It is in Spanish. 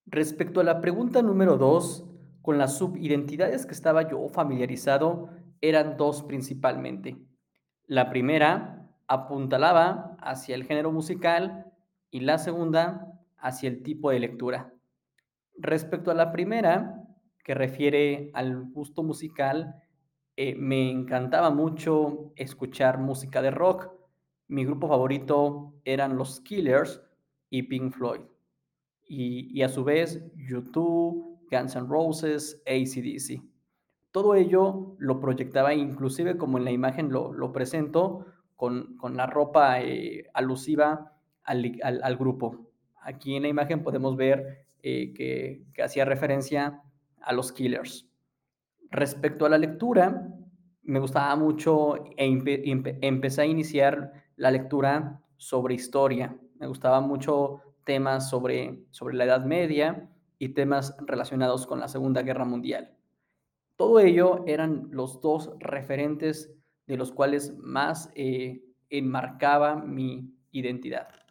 Respecto a la pregunta número 2, con las subidentidades que estaba yo familiarizado, eran 2 principalmente. La primera apuntalaba hacia el género musical y la segunda hacia el tipo de lectura. Respecto a la primera, que refiere al gusto musical, me encantaba mucho escuchar música de rock. Mi grupo favorito eran los Killers y Pink Floyd. Y a su vez, U2, Guns N' Roses, AC/DC. Todo ello lo proyectaba, inclusive como en la imagen lo presento, con la ropa alusiva al grupo. Aquí en la imagen podemos ver que hacía referencia a los Killers. Respecto a la lectura, me gustaba mucho empecé a iniciar la lectura sobre historia. Me gustaban mucho temas sobre la Edad Media y temas relacionados con la Segunda Guerra Mundial. Todo ello eran los 2 referentes de los cuales más enmarcaba mi identidad.